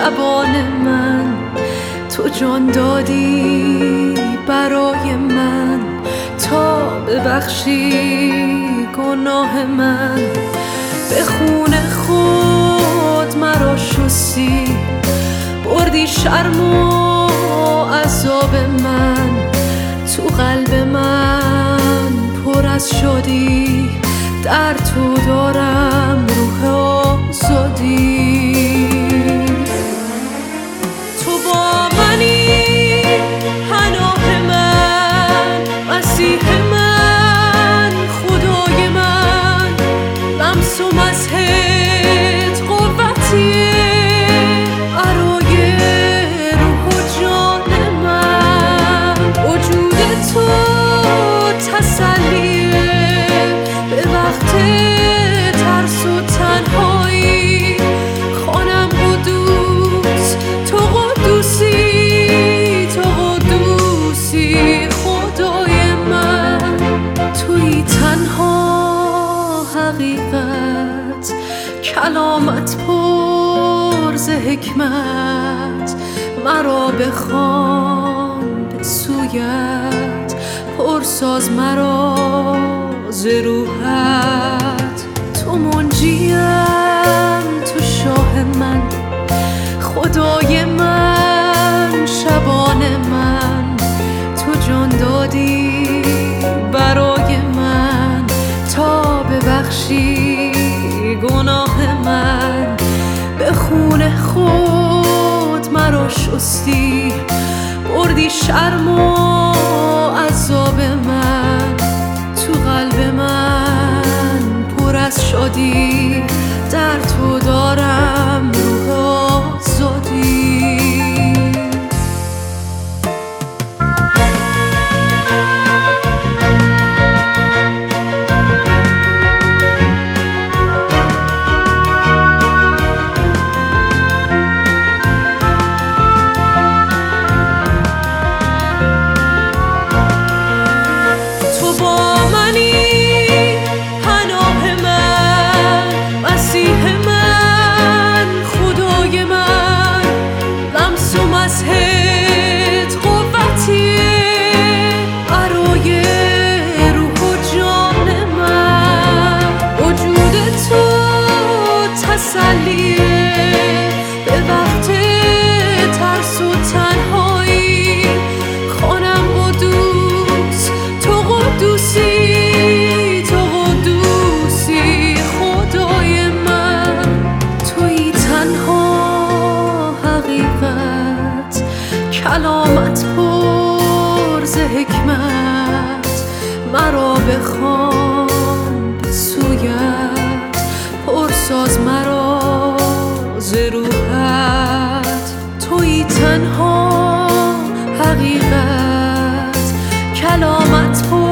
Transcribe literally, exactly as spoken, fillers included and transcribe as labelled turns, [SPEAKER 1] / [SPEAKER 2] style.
[SPEAKER 1] شبان من، تو جان دادی برای من تا ببخشی گناه من. به خون خود مرا شستی، بردی شرم و عذاب من. تو قلب من پر از شدی، در تو دارم روح آزادی. تو با منی، پناه من، مسیح من، خدای من. لمس و مسحت قوتیه برای روح و جان من. وجود تو تسلیه به وقت ترس و تنهایی. خانم قدوس، تو قدوسی، تو قدوسی خدای من. توی تنها حقیقت، کلامت پر ز حکمت. مرا بخوان به سویت، پرساز مرا ز روحت. تو منجیم، تو شاه من، خدای من، شبان من. تو جان دادی برای من تا ببخشی گناه من. به خون خود مرا شستی، بردی شرم و عذاب من. تو قلب من پر از شادی، در تو دارم روح آزادی. مسحت قوتیه برای روح و جان من. وجود تو تسلیه به وقت ترس و تنهایی. خانم قدوس، تو قدوسی، تو قدوسی خدای من. توی تنها حقیقت، کلامت پر ز حکمت. مرا بخوان به سویت، پرساز مرا ز روحت. توی تنها حقیقت، کلامت پر